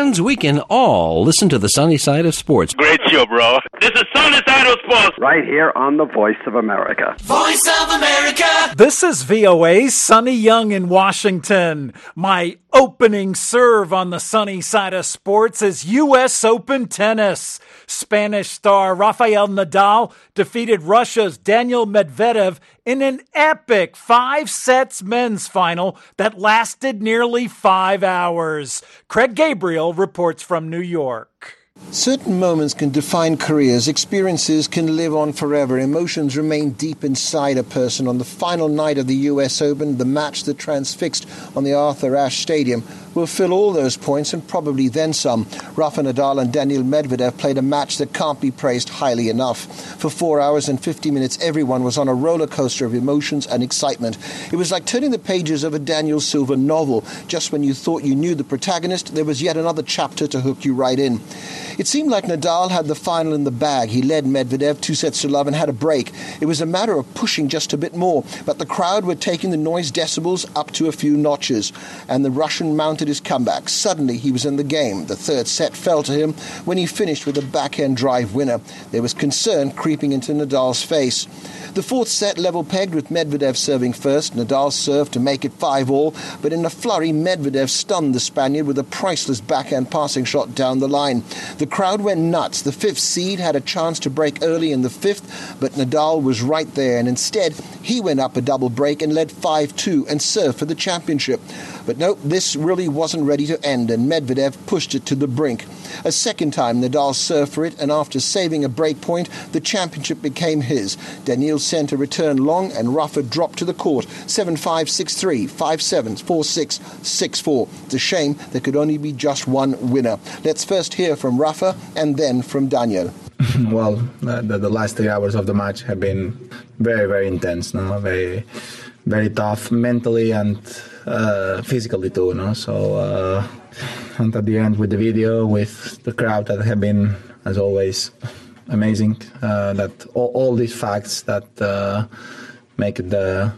fans, we can all listen to the sunny side of sports. Great show, bro. This is Sunny Side of Sports. Right here on the Voice of America. Voice of America. This is VOA's Sonny Young in Washington. My opening serve on the sunny side of sports is U.S. Open tennis. Spanish star Rafael Nadal defeated Russia's Daniil Medvedev in an epic 5-sets men's final that lasted nearly 5 hours. Craig Gabriel reports from New York. Certain moments can define careers, experiences can live on forever, emotions remain deep inside a person. On the final night of the US Open, the match that transfixed on the Arthur Ashe Stadium will fill all those points and probably then some. Rafa Nadal and Daniil Medvedev played a match that can't be praised highly enough. For 4 hours and 50 minutes, everyone was on a roller coaster of emotions and excitement. It was like turning the pages of a Daniel Silva novel. Just when you thought you knew the protagonist, there was yet another chapter to hook you right in. It seemed like Nadal had the final in the bag. He led Medvedev 2-0 and had a break. It was a matter of pushing just a bit more, but the crowd were taking the noise decibels up to a few notches, and the Russian mounted his comeback. Suddenly he was in the game. The third set fell to him when he finished with a backhand drive winner. There was concern creeping into Nadal's face. The fourth set level pegged with Medvedev serving first. Nadal served to make it 5-all, but in a flurry Medvedev stunned the Spaniard with a priceless backhand passing shot down the line. The crowd went nuts. The fifth seed had a chance to break early in the fifth, but Nadal was right there, and instead he went up a double break and led 5-2 and served for the championship. But no, this really wasn't ready to end, and Medvedev pushed it to the brink. A second time Nadal served for it, and after saving a break point, the championship became his. Daniil sent a return long, and Rafa dropped to the court 7-5, 6-3, 5-7, 4-6, 6-4. It's a shame there could only be just one winner. Let's first hear from Rafa and then from Daniil. Well, the last 3 hours of the match have been very, very intense, no? Very, very tough mentally and physically too, no? So, and at the end with the video, with the crowd that have been, as always, amazing. That all these facts that make the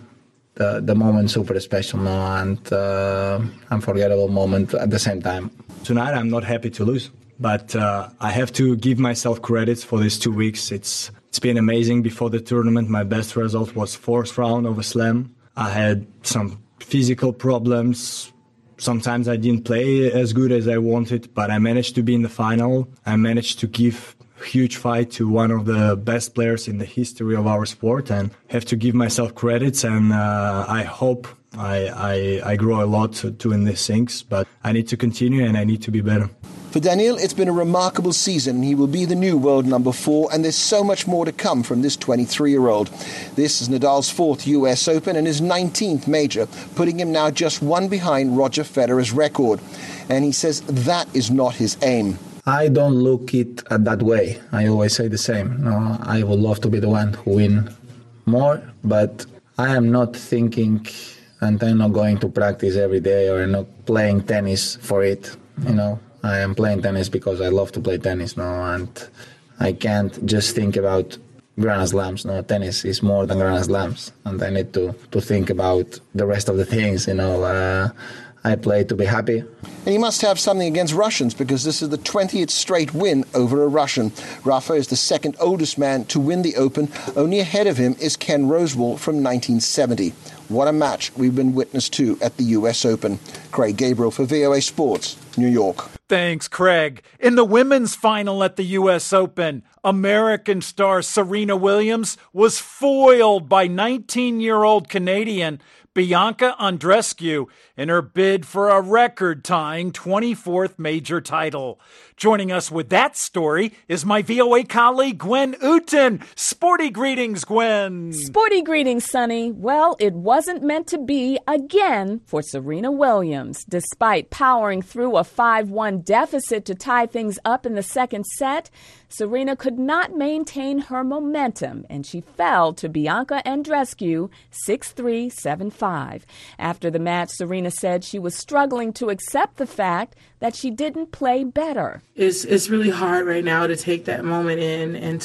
moment super special, no? And unforgettable moment at the same time. Tonight I'm not happy to lose, but I have to give myself credit for these 2 weeks. It's been amazing. Before the tournament, my best result was fourth round of a slam. I had some physical problems. Sometimes I didn't play as good as I wanted, but I managed to be in the final. I managed to give a huge fight to one of the best players in the history of our sport, and have to give myself credits. And I hope I grow a lot doing these things, but I need to continue and I need to be better. For Daniil, it's been a remarkable season. He will be the new world number 4, and there's so much more to come from this 23-year-old. This is Nadal's 4th US Open and his 19th major, putting him now just one behind Roger Federer's record. And he says that is not his aim. I don't look it that way. I always say the same. No, I would love to be the one who win more, but I am not thinking, and I'm not going to practice every day or not playing tennis for it, you know. I am playing tennis because I love to play tennis, no, and I can't just think about Grand Slams. No, tennis is more than Grand Slams, and I need to think about the rest of the things, you know. I play to be happy. And he must have something against Russians, because this is the 20th straight win over a Russian. Rafa is the second oldest man to win the Open. Only ahead of him is Ken Rosewall from 1970. What a match we've been witness to at the US Open. Craig Gabriel for VOA Sports, New York. Thanks, Craig. In the women's final at the U.S. Open, American star Serena Williams was foiled by 19-year-old Canadian Bianca Andreescu in her bid for a record-tying 24th major title. Joining us with that story is my VOA colleague, Gwen Uten. Sporty greetings, Gwen. Sporty greetings, Sonny. Well, it wasn't meant to be again for Serena Williams. Despite powering through a 5-1 deficit to tie things up in the second set, Serena could not maintain her momentum, and she fell to Bianca Andreescu 6-3, 7-5. After the match, Serena said she was struggling to accept the fact that she didn't play better. It's really hard right now to take that moment in and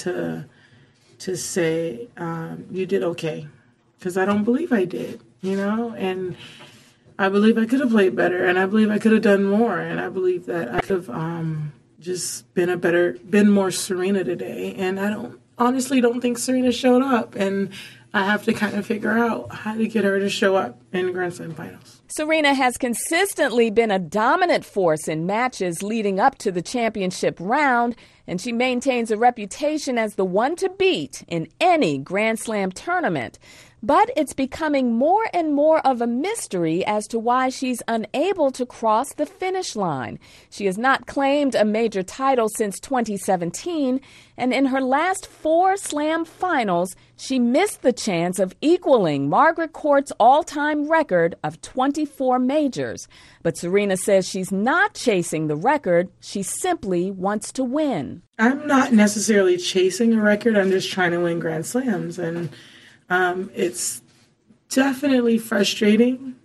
to say, you did okay, because I don't believe I did, you know? And I believe I could have played better, and I believe I could have done more, and I believe that I could have just been more Serena today. And I honestly don't think Serena showed up, and I have to kind of figure out how to get her to show up in Grand Slam finals. Serena has consistently been a dominant force in matches leading up to the championship round, and she maintains a reputation as the one to beat in any Grand Slam tournament. But it's becoming more and more of a mystery as to why she's unable to cross the finish line. She has not claimed a major title since 2017, and in her last 4 Slam finals, she missed the chance of equaling Margaret Court's all-time record of 24 majors. But Serena says she's not chasing the record, she simply wants to win. I'm not necessarily chasing a record, I'm just trying to win Grand Slams, and it's definitely frustrating,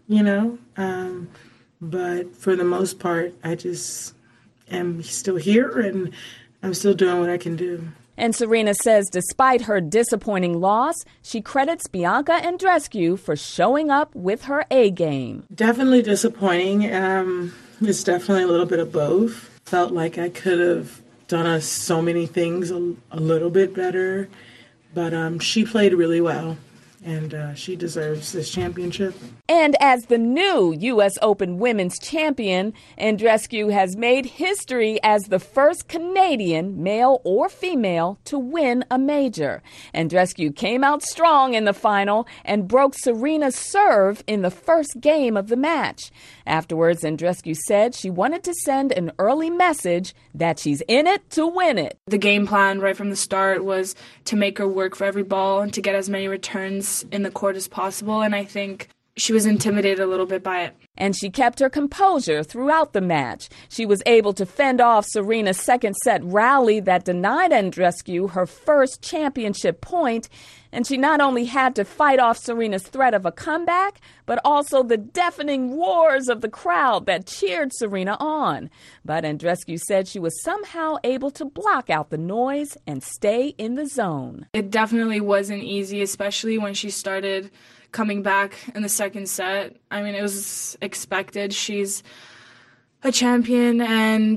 but for the most part, I just am still here and I'm still doing what I can do. And Serena says despite her disappointing loss, she credits Bianca Andreescu for showing up with her A game. Definitely disappointing. It's definitely a little bit of both. Felt like I could have done so many things a little bit better. But she played really well, and she deserves this championship. And as the new U.S. Open Women's Champion, Andreescu has made history as the first Canadian, male or female, to win a major. Andreescu came out strong in the final and broke Serena's serve in the first game of the match. Afterwards, Andreescu said she wanted to send an early message that she's in it to win it. The game plan right from the start was to make her work for every ball and to get as many returns in the court as possible, and I think she was intimidated a little bit by it. And she kept her composure throughout the match. She was able to fend off Serena's second-set rally that denied Andreescu her first championship point, and she not only had to fight off Serena's threat of a comeback, but also the deafening roars of the crowd that cheered Serena on. But Andreescu said she was somehow able to block out the noise and stay in the zone. It definitely wasn't easy, especially when she started coming back in the second set. I mean, it was expected. She's a champion, and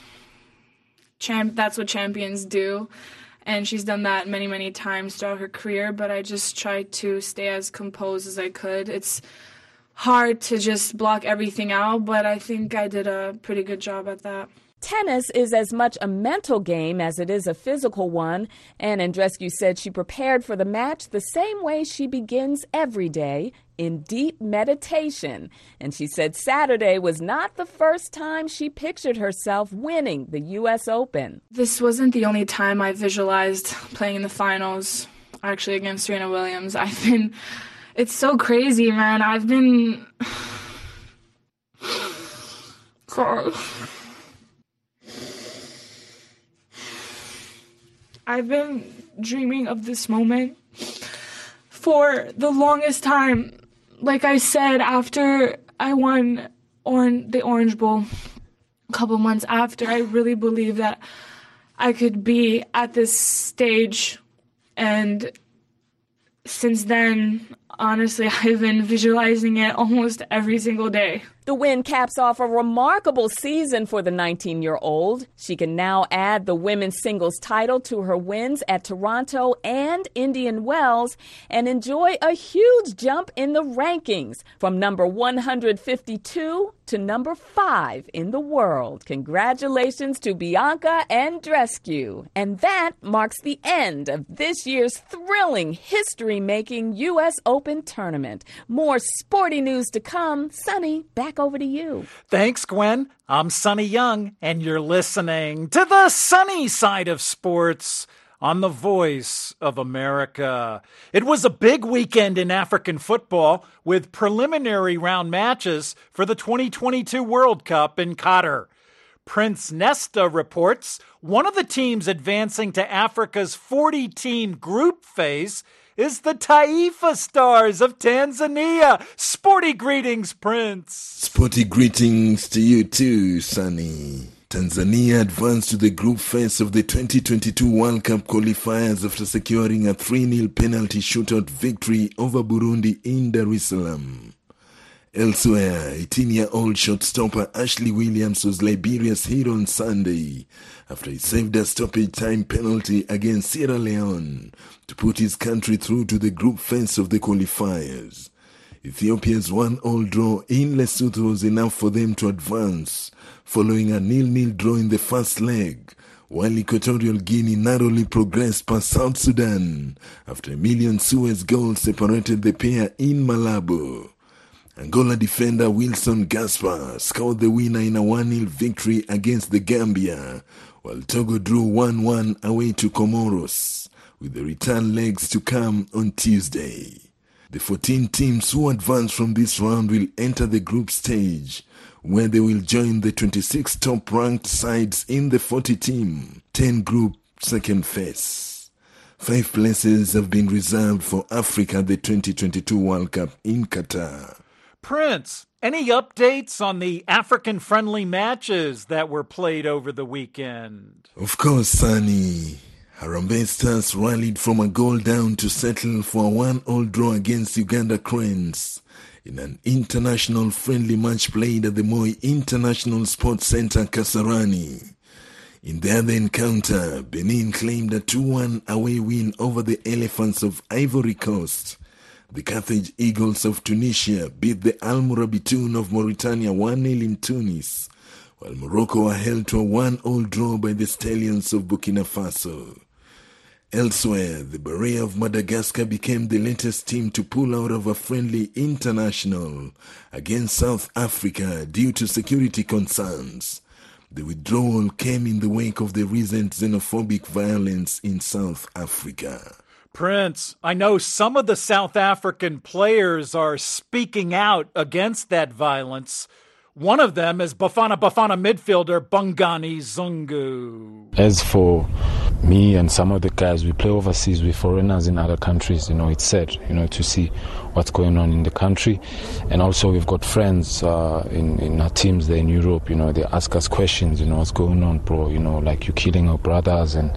that's what champions do. And she's done that many, many times throughout her career, but I just tried to stay as composed as I could. It's hard to just block everything out, but I think I did a pretty good job at that. Tennis is as much a mental game as it is a physical one, and Andreescu said she prepared for the match the same way she begins every day, in deep meditation. And she said Saturday was not the first time she pictured herself winning the U.S. Open. This wasn't the only time I visualized playing in the finals, actually against Serena Williams. It's so crazy, man. Sorry. I've been dreaming of this moment for the longest time. Like I said, after I won the Orange Bowl a couple months after, I really believed that I could be at this stage. And since then, honestly, I've been visualizing it almost every single day. The win caps off a remarkable season for the 19-year-old. She can now add the women's singles title to her wins at Toronto and Indian Wells and enjoy a huge jump in the rankings from number 152 to number 5 in the world. Congratulations to Bianca Andreescu. And that marks the end of this year's thrilling history-making U.S. Open tournament. More sporty news to come. Sonny, back over to you. Thanks, Gwen. I'm Sonny Young, and you're listening to the sunny side of sports on the Voice of America. It was a big weekend in African football with preliminary round matches for the 2022 World Cup in Qatar. Prince Nesta reports one of the teams advancing to Africa's 40-team group phase is the Taifa Stars of Tanzania. Sporty greetings, Prince. Sporty greetings to you too, Sonny. Tanzania advanced to the group phase of the 2022 World Cup qualifiers after securing a 3-0 penalty shootout victory over Burundi in Dar es Salaam. Elsewhere, 18-year-old shortstopper Ashley Williams was Liberia's hero on Sunday after he saved a stoppage time penalty against Sierra Leone to put his country through to the group phase of the qualifiers. Ethiopia's 1-1 draw in Lesotho was enough for them to advance, following a 0-0 draw in the first leg, while Equatorial Guinea narrowly progressed past South Sudan after Emilion Suez goal separated the pair in Malabo. Angola defender Wilson Gaspar scored the winner in a 1-0 victory against the Gambia, while Togo drew 1-1 away to Comoros, with the return legs to come on Tuesday. The 14 teams who advance from this round will enter the group stage, where they will join the 26 top-ranked sides in the 40-team, 10-group second phase. 5 places have been reserved for Africa at the 2022 World Cup in Qatar. Prince, any updates on the African-friendly matches that were played over the weekend? Of course, Sonny. Harambee Stars rallied from a goal down to settle for a 1-1 draw against Uganda Cranes in an international friendly match played at the Moi International Sports Centre, Kasarani. In the other encounter, Benin claimed a 2-1 away win over the Elephants of Ivory Coast. The Carthage Eagles of Tunisia beat the Al Morabitoun of Mauritania 1-0 in Tunis, while Morocco were held to a 1-1 draw by the Stallions of Burkina Faso. Elsewhere, the Beret of Madagascar became the latest team to pull out of a friendly international against South Africa due to security concerns. The withdrawal came in the wake of the recent xenophobic violence in South Africa. Prince, I know some of the South African players are speaking out against that violence. One of them is Bafana midfielder Bongani Zungu. As for me and some of the guys, we play overseas with foreigners in other countries. It's sad, to see what's going on in the country. And also we've got friends in our teams there in Europe. They ask us questions, what's going on, bro? Like you're killing our brothers, and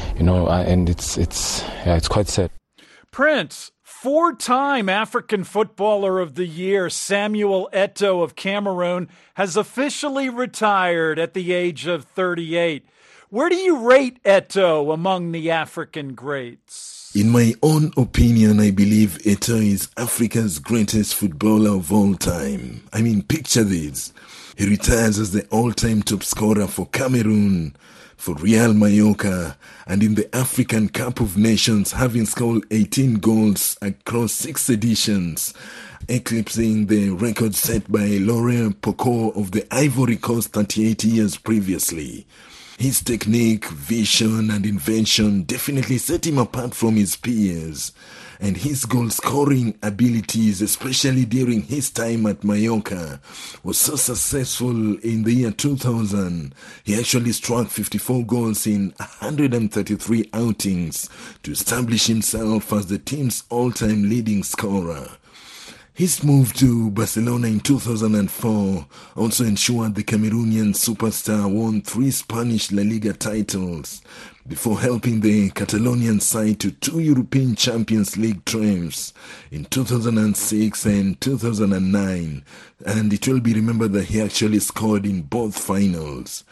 and it's quite sad. Prince, 4-time African Footballer of the Year Samuel Eto'o of Cameroon has officially retired at the age of 38. Where do you rate Eto'o among the African greats? In my own opinion, I believe Eto'o is Africa's greatest footballer of all time. I mean, picture this. He retires as the all-time top scorer for Cameroon, for Real Mallorca, and in the African Cup of Nations, having scored 18 goals across 6 editions, eclipsing the record set by Laurent Pocot of the Ivory Coast 38 years previously. His technique, vision, and invention definitely set him apart from his peers, and his goal-scoring abilities, especially during his time at Mallorca, was so successful in the year 2000. He actually struck 54 goals in 133 outings to establish himself as the team's all-time leading scorer. His move to Barcelona in 2004 also ensured the Cameroonian superstar won 3 Spanish La Liga titles before helping the Catalonian side to 2 European Champions League triumphs in 2006 and 2009, and it will be remembered that he actually scored in both finals.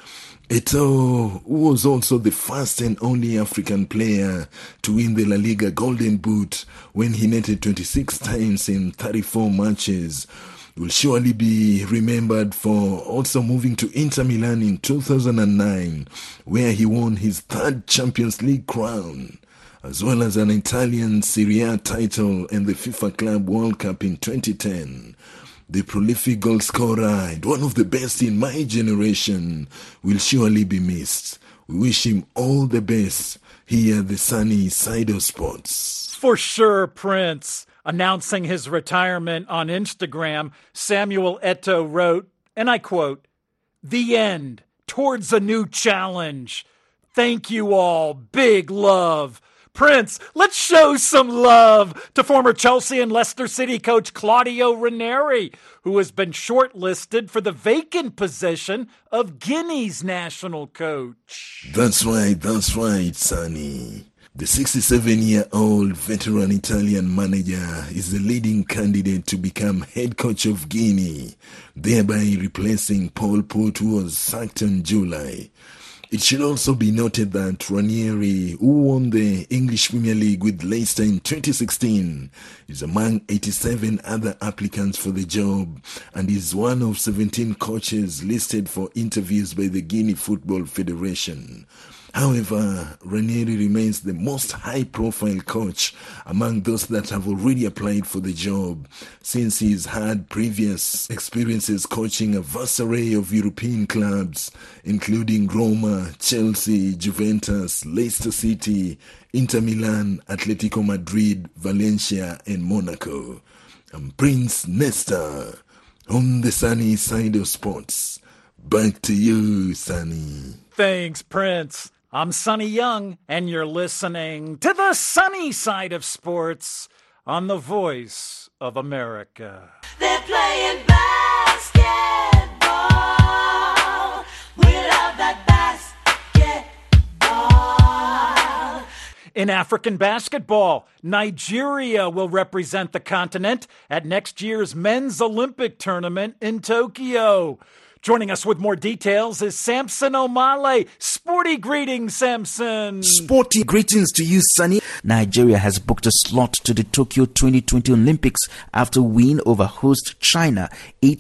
Eto'o was also the first and only African player to win the La Liga Golden Boot when he netted 26 times in 34 matches. Will surely be remembered for also moving to Inter Milan in 2009, where he won his 3rd Champions League crown, as well as an Italian Serie A title and the FIFA Club World Cup in 2010. The prolific goal scorer and one of the best in my generation will surely be missed. We wish him all the best here at the sunny side of sports. For sure, Prince. Announcing his retirement on Instagram, Samuel Eto'o wrote, and I quote, "The end, towards a new challenge. Thank you all, big love." Prince, let's show some love to former Chelsea and Leicester City coach Claudio Ranieri, who has been shortlisted for the vacant position of Guinea's national coach. That's right, Sonny. The 67-year-old veteran Italian manager is the leading candidate to become head coach of Guinea, thereby replacing Paul Pot, who was sacked in July. It should also be noted that Ranieri, who won the English Premier League with Leicester in 2016, is among 87 other applicants for the job and is one of 17 coaches listed for interviews by the Guinea Football Federation. However, Ranieri remains the most high-profile coach among those that have already applied for the job, since he's had previous experiences coaching a vast array of European clubs, including Roma, Chelsea, Juventus, Leicester City, Inter Milan, Atletico Madrid, Valencia, and Monaco. I'm Prince Nesta on the sunny side of sports. Back to you, Sunny. Thanks, Prince. I'm Sonny Young, and you're listening to the sunny side of sports on the Voice of America. They're playing basketball. We love that basketball. In African basketball, Nigeria will represent the continent at next year's Men's Olympic Tournament in Tokyo. Joining us with more details is Samson Omale. Sporty greetings, Samson. Sporty greetings to you, Sonny. Nigeria has booked a slot to the Tokyo 2020 Olympics after win over host China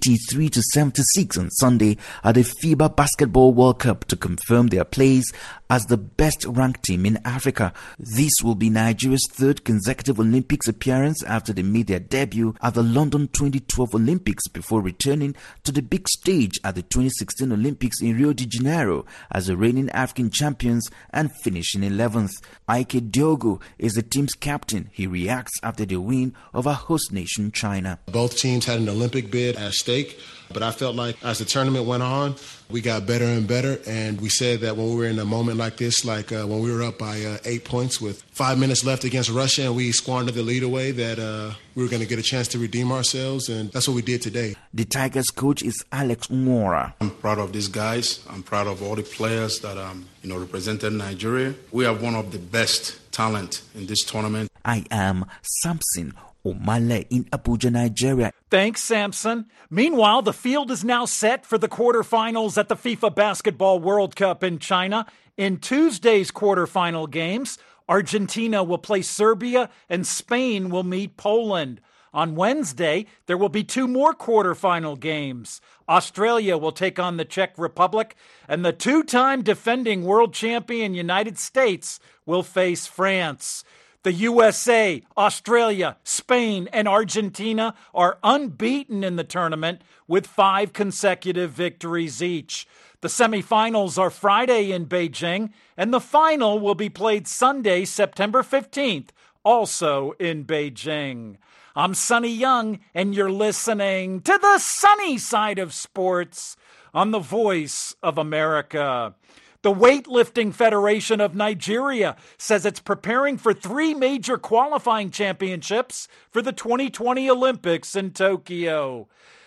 83-76 on Sunday at the FIBA Basketball World Cup to confirm their place as the best-ranked team in Africa. This will be Nigeria's third consecutive Olympics appearance after they made their debut at the London 2012 Olympics before returning to the big stage at the 2016 Olympics in Rio de Janeiro as the reigning African champions and finishing 11th. Ike Diogo is the team's captain. He reacts after the win over host nation China. Both teams had an Olympic bid at stake, but I felt like as the tournament went on, we got better and better, and we said that when we were in a moment like this, like when we were up by 8 points with 5 minutes left against Russia and we squandered the lead away, that we were going to get a chance to redeem ourselves, and that's what we did today. The Tigers coach is Alex Nwora. I'm proud of these guys. I'm proud of all the players that represented Nigeria. We have one of the best talent in this tournament. I am Samson Omale in Abuja, Nigeria. Thanks, Samson. Meanwhile, the field is now set for the quarterfinals at the FIFA Basketball World Cup in China. In Tuesday's quarterfinal games, Argentina will play Serbia and Spain will meet Poland. On Wednesday, there will be two more quarterfinal games. Australia will take on the Czech Republic, and the two-time defending world champion United States will face France. The USA, Australia, Spain, and Argentina are unbeaten in the tournament with 5 consecutive victories each. The semifinals are Friday in Beijing, and the final will be played Sunday, September 15th, also in Beijing. I'm Sonny Young, and you're listening to the sunny side of sports on the Voice of America. The Weightlifting Federation of Nigeria says it's preparing for 3 major qualifying championships for the 2020 Olympics in Tokyo.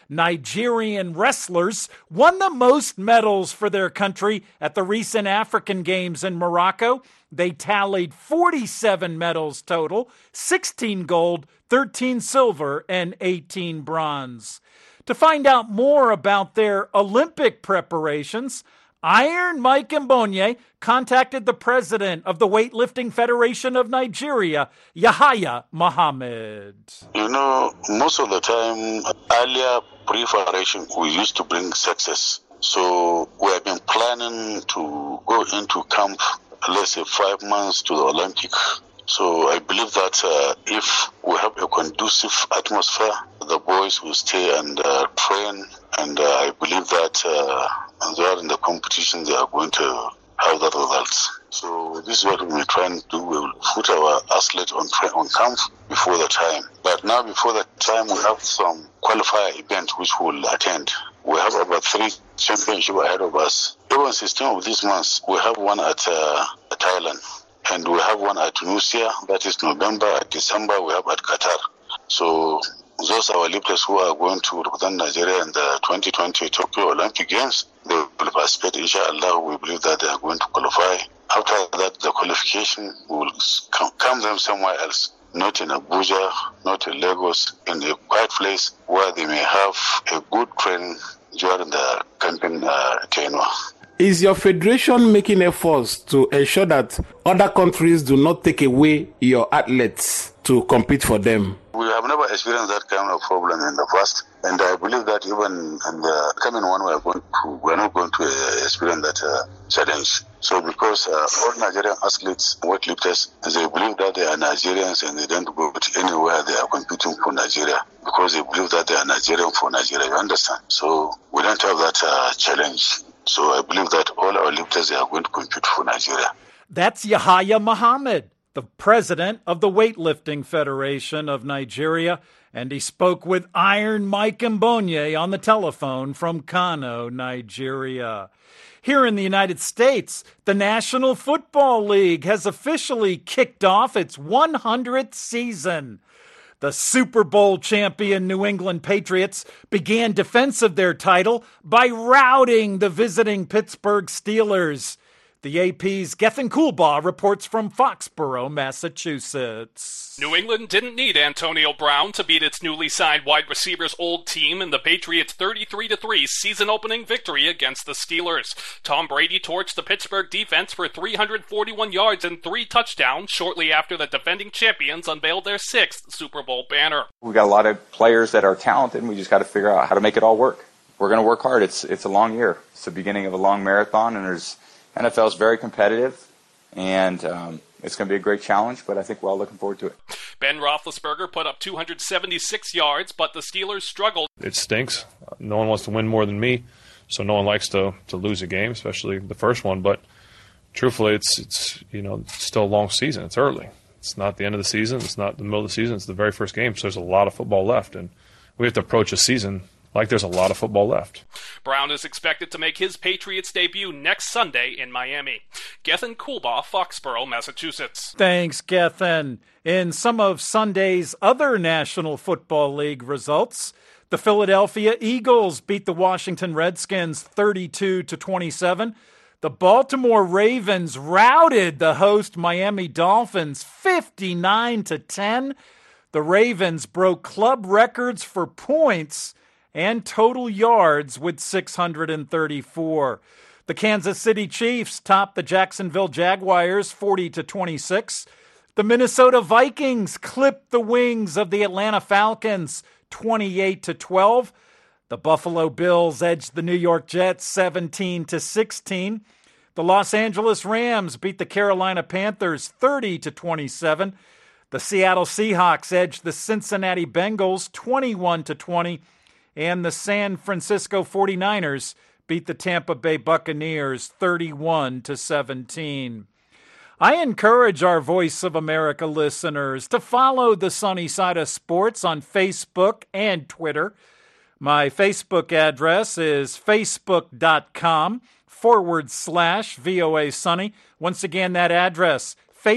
Nigerian wrestlers won the most medals for their country at the recent African Games in Morocco. They tallied 47 medals total, 16 gold, 13 silver, and 18 bronze. To find out more about their Olympic preparations, Iron Mike Mbonye contacted the president of the Weightlifting Federation of Nigeria, Yahaya Mohammed. Most of the time, earlier preparation, we used to bring success. So we have been planning to go into camp, let's say 5 months to the Olympic. So I believe that if we have a conducive atmosphere, the boys will stay and train. And I believe that they are in the competition, they are going to have the results. So this is what we're trying to do. We will put our athletes on camp before the time. But now before the time, we have some qualifier event which we'll attend. We have about 3 championships ahead of us. Even 16 of these months, we have one at Thailand. And we have one at Tunisia, that is November. At December, we have at Qatar. So those are our lifters who are going to represent Nigeria in the 2020 Tokyo Olympic Games. They will participate, inshallah. We believe that they are going to qualify After that, the qualification will come them somewhere else, not in Abuja, not in Lagos, in a quiet place where they may have a good training during the campaign tenure. Is your federation making efforts to ensure that other countries do not take away your athletes to compete for them? We have never experienced that kind of problem in the past, and I believe that even in the coming one, we're not going to experience that challenge. So because all Nigerian athletes, weightlifters, they believe that they are Nigerians and they don't go to anywhere they are competing for Nigeria because they believe that they are Nigerian for Nigeria, you understand? So we don't have that challenge. So I believe that all our lifters are going to compete for Nigeria. That's Yahaya Muhammad, the president of the Weightlifting Federation of Nigeria, and he spoke with Iron Mike Mbonye on the telephone from Kano, Nigeria. Here in the United States, the National Football League has officially kicked off its 100th season. The Super Bowl champion New England Patriots began defense of their title by routing the visiting Pittsburgh Steelers. The AP's Gethin Coolbaugh reports from Foxborough, Massachusetts. New England didn't need Antonio Brown to beat its newly signed wide receivers' old team in the Patriots' 33-3 season-opening victory against the Steelers. Tom Brady torched the Pittsburgh defense for 341 yards and 3 touchdowns shortly after the defending champions unveiled their 6th Super Bowl banner. We've got a lot of players that are talented, and we just got to figure out how to make it all work. We're going to work hard. It's a long year. It's the beginning of a long marathon, and NFL is very competitive, and it's going to be a great challenge, but I think we're all looking forward to it. Ben Roethlisberger put up 276 yards, but the Steelers struggled. It stinks. No one wants to win more than me, so no one likes to lose a game, especially the first one. But truthfully, it's still a long season. It's early. It's not the end of the season. It's not the middle of the season. It's the very first game, so there's a lot of football left, and we have to approach a season like there's a lot of football left. Brown is expected to make his Patriots debut next Sunday in Miami. Gethin Coolbaugh, Foxborough, Massachusetts. Thanks, Gethin. In some of Sunday's other National Football League results, the Philadelphia Eagles beat the Washington Redskins 32-27. The Baltimore Ravens routed the host Miami Dolphins 59-10. The Ravens broke club records for points and total yards with 634. The Kansas City Chiefs topped the Jacksonville Jaguars 40-26. The Minnesota Vikings clipped the wings of the Atlanta Falcons 28-12. The Buffalo Bills edged the New York Jets 17-16. The Los Angeles Rams beat the Carolina Panthers 30-27. The Seattle Seahawks edged the Cincinnati Bengals 21-20. And the San Francisco 49ers beat the Tampa Bay Buccaneers 31-17. I encourage our Voice of America listeners to follow the Sunny Side of Sports on Facebook and Twitter. My Facebook address is facebook.com/VOA Sunny. Once again, that address,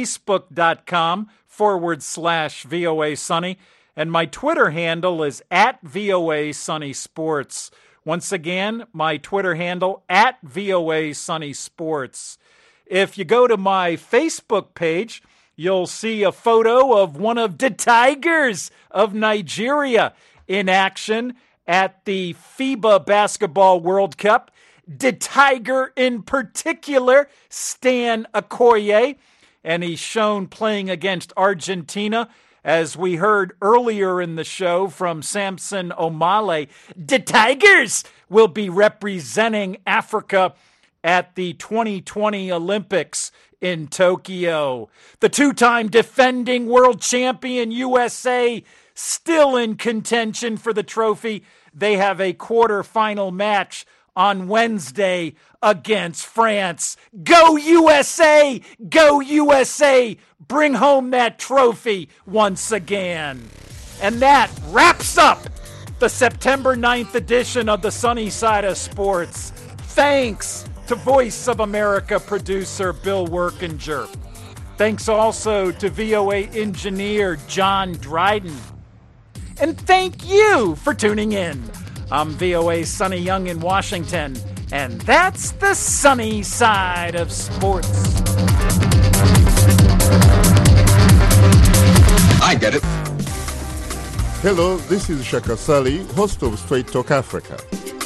facebook.com/VOA Sunny. And my Twitter handle is @VOA Sunny Sports. Once again, my Twitter handle @VOA Sunny Sports. If you go to my Facebook page, you'll see a photo of one of the Tigers of Nigeria in action at the FIBA Basketball World Cup. The Tiger in particular, Stan Okoye, and he's shown playing against Argentina. As we heard earlier in the show from Samson Omale, the Tigers will be representing Africa at the 2020 Olympics in Tokyo. The two-time defending world champion USA still in contention for the trophy. They have a quarterfinal match on Wednesday against France. Go USA! Go USA! Bring home that trophy once again. And that wraps up the September 9th edition of the Sunny Side of Sports. Thanks to Voice of America producer Bill Workinger. Thanks also to VOA engineer John Dryden. And thank you for tuning in. I'm VOA Sonny Young in Washington, And that's the sunny side of sports. I get it. Hello, this is Shaka Sali, host of Straight Talk Africa.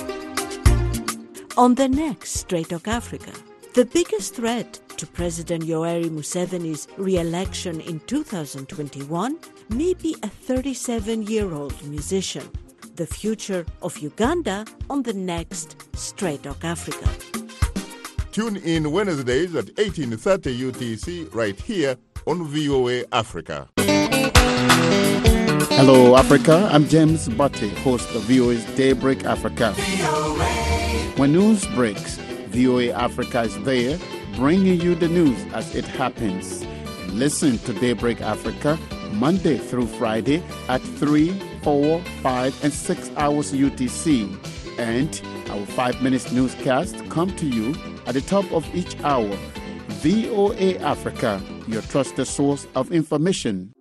On the next Straight Talk Africa, the biggest threat to President Yoweri Museveni's re-election in 2021 may be a 37-year-old musician. The future of Uganda on the next Straight Talk Africa. Tune in Wednesdays at 18:30 UTC right here on VOA Africa. Hello, Africa. I'm James Butte, host of VOA's Daybreak Africa. When news breaks, VOA Africa is there, bringing you the news as it happens. Listen to Daybreak Africa Monday through Friday at 3, 4, 5, and 6 hours UTC. And our 5 minutes newscast come to you at the top of each hour. VOA Africa, your trusted source of information.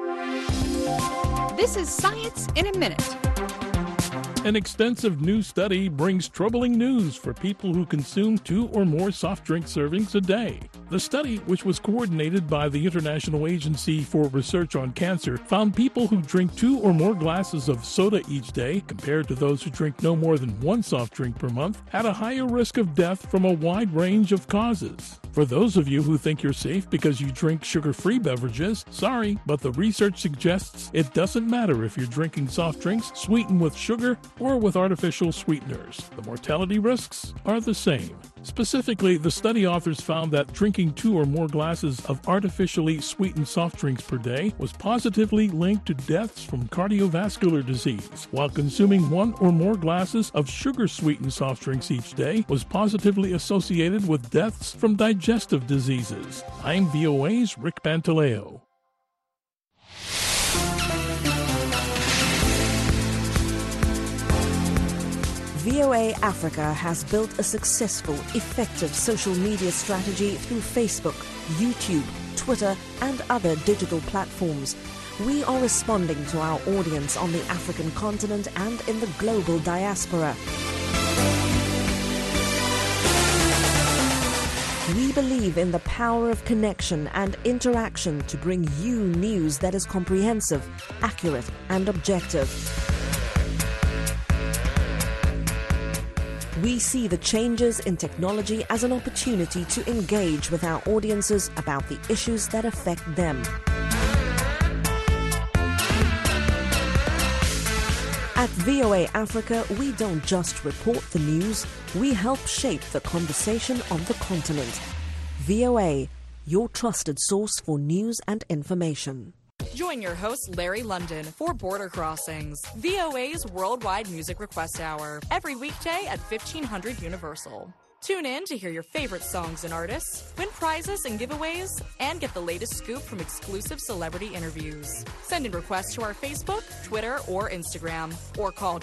This is Science in a Minute. An extensive new study brings troubling news for people who consume 2 or more soft drink servings a day. The study, which was coordinated by the International Agency for Research on Cancer, found people who drink 2 or more glasses of soda each day, compared to those who drink no more than 1 soft drink per month, had a higher risk of death from a wide range of causes. For those of you who think you're safe because you drink sugar-free beverages, sorry, but the research suggests it doesn't matter if you're drinking soft drinks sweetened with sugar or with artificial sweeteners. The mortality risks are the same. Specifically, the study authors found that drinking 2 or more glasses of artificially sweetened soft drinks per day was positively linked to deaths from cardiovascular disease, while consuming 1 or more glasses of sugar-sweetened soft drinks each day was positively associated with deaths from digestive diseases. I'm VOA's Rick Pantaleo. VOA Africa has built a successful, effective social media strategy through Facebook, YouTube, Twitter, and other digital platforms. We are responding to our audience on the African continent and in the global diaspora. We believe in the power of connection and interaction to bring you news that is comprehensive, accurate, and objective. We see the changes in technology as an opportunity to engage with our audiences about the issues that affect them. At VOA Africa, we don't just report the news, we help shape the conversation on the continent. VOA, your trusted source for news and information. Join your host, Larry London, for Border Crossings, VOA's worldwide music request hour, every weekday at 1500 Universal. Tune in to hear your favorite songs and artists, win prizes and giveaways, and get the latest scoop from exclusive celebrity interviews. Send in requests to our Facebook, Twitter, or Instagram, or call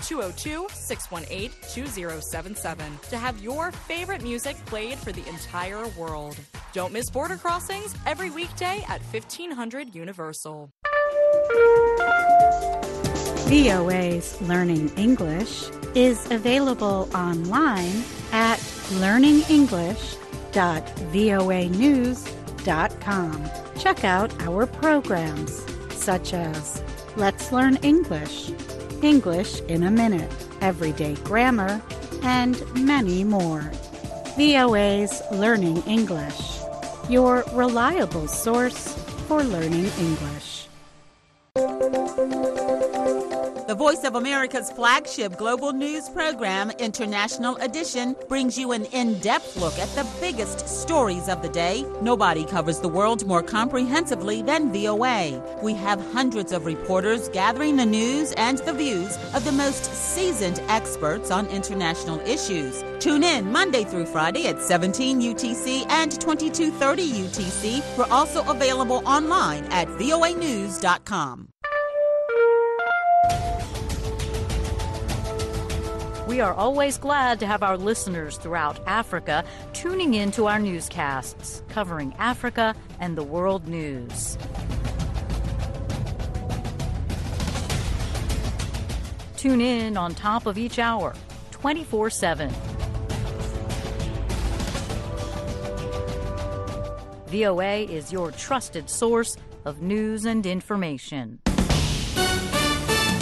202-618-2077 to have your favorite music played for the entire world. Don't miss Border Crossings every weekday at 1500 Universal. VOA's Learning English is available online at learningenglish.voanews.com. Check out our programs such as Let's Learn English, English in a Minute, Everyday Grammar, and many more. VOA's Learning English, your reliable source for learning English. The Voice of America's flagship global news program, International Edition, brings you an in-depth look at the biggest stories of the day. Nobody covers the world more comprehensively than VOA. We have hundreds of reporters gathering the news and the views of the most seasoned experts on international issues. Tune in Monday through Friday at 17 UTC and 2230 UTC. We're also available online at voanews.com. We are always glad to have our listeners throughout Africa tuning in to our newscasts, covering Africa and the world news. Tune in on top of each hour, 24/7. VOA is your trusted source of news and information.